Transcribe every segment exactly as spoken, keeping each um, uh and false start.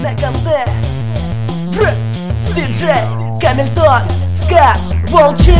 на конце Си-Джей, Камильтон, Ска, Волчик.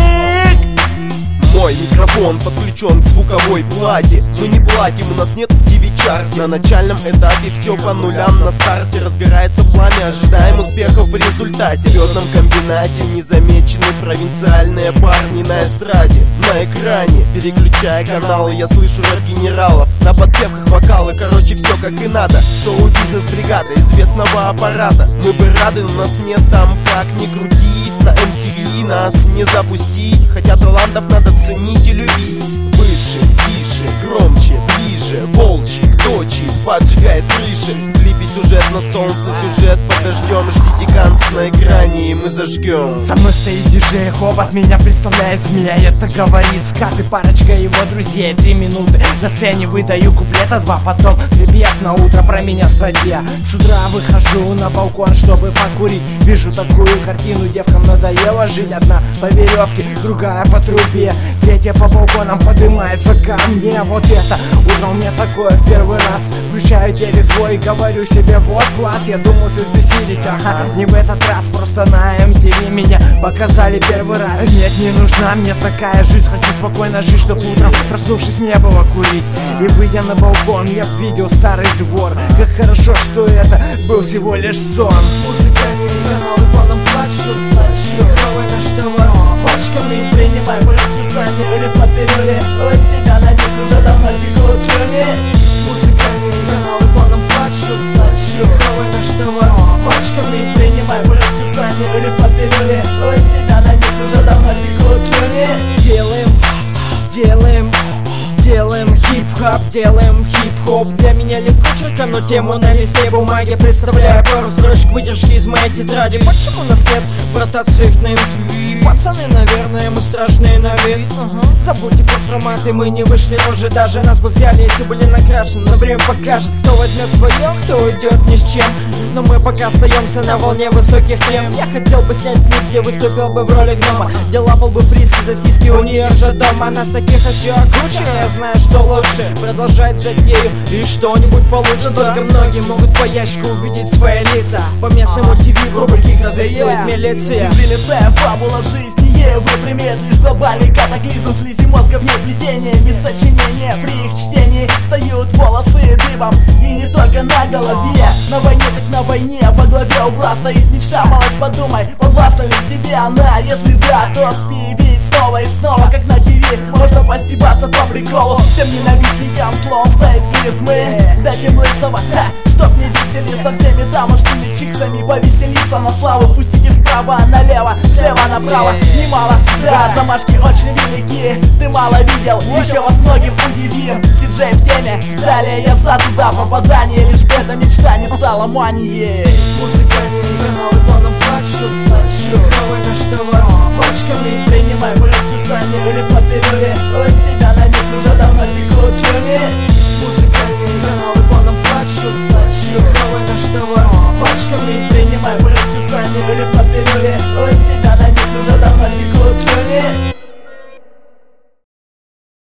Мой микрофон подключен к звуковой плате. Мы не платим, у нас нет в ТВ чарте. На начальном этапе все по нулям. На старте разгорается пламя, ожидаем успехов в результате. В звездном комбинате незамечены провинциальные парни на эстраде. На экране, переключая каналы, я слышу рэп генералов. На подпевках вокалы, короче все как и надо. Шоу-бизнес-бригада известного аппарата. Мы бы рады, но нас нет там, как ни крутить. На эм ти ви нас не запустить, хотя талантов надо ценить и любить. Выше, тише, громче, ближе. Волчик, точит, поджигает крыши. В клипе сюжет на солнце, сюжет под дождем. Ждите Канск на экране, и мы зажгем. Со мной стоит диджей Хобот, меня представляет змея. Это говорит Скат и парочка его друзей. Три минуты на сцене выдаю куплета два, потом припев на утро про меня статья. С утра выхожу на балкон, чтобы покурить. Вижу такую картину, девкам надоело жить. Одна по веревке, другая по трубе, третья по балконам поднимается ко мне. Вот это утро у меня такое в первый раз. Включаю телек свой и говорю себе: вот класс. Я думал, все взбесились, ага, не в этот раз. Просто на эм ти ви меня показали первый раз. Нет, не нужна мне такая жизнь. Хочу спокойно жить, чтоб утром, проснувшись, не было курить. И выйдя на балкон, я видел старый двор. Как хорошо, что это был всего лишь сон. Музыкальные каналы планом плачут, плачут. Хавай наш товар пачками, принимай по расписанию. Или в поперёле, от тебя на них уже давно текут слюни. Музыкальные каналы планом плачут, плачут. Хавай наш товар пачками, принимай по расписанию. Или в поперёле, от тебя на них уже давно текут слюни. Делаем, делаем, делаем хип-хоп, делаем хип-хоп. Для меня легко черкану тему на листе бумаги. Представляю пару строчек выдержки из моей тетради. Почему нас нет в ротациях на эм ти ви? Пацаны, наверное, мы страшные на вид. uh-huh. Забудьте про форматы, мы не вышли, может даже нас бы взяли, если были накрашены. Но время покажет, кто возьмет свое, кто уйдет ни с чем. Но мы пока остаемся на волне высоких тем. Я хотел бы снять клип, где выступил бы в роли гнома, где лапал бы фриски за сиськи у нее же дома. Нас таких еще круче, я знаю, что лучше продолжать затею и что-нибудь получится. Только многие могут по ящику увидеть свои лица. По местному ТВ в рубриках разыскивает yeah. милиция. Извилистая фабула жизни, выпрямит лишь глобальный катаклизм. Слизи мозга вне плетениями сочинения. При их чтении встают волосы дыбом. И не только на голове. На войне так на войне, во главе угла стоит мечта. Малость, подумай, подвластна ли тебе она? Если да, то спи, видеть снова и снова, как на ТВ. Можно постебаться по приколу. Всем ненавистникам словом ставить призмы. Дать им лысого, ха, чтоб не весели со всеми тамошними чиксами. Повеселиться на славу, пустите справа налево, слева направо. Немало, да, замашки очень велики. Ты мало видел, еще вас многим удивим. Си-Джей в теме, далее я за туда попадание. Лишь бы эта мечта не стала манией. Музыкальные каналы планом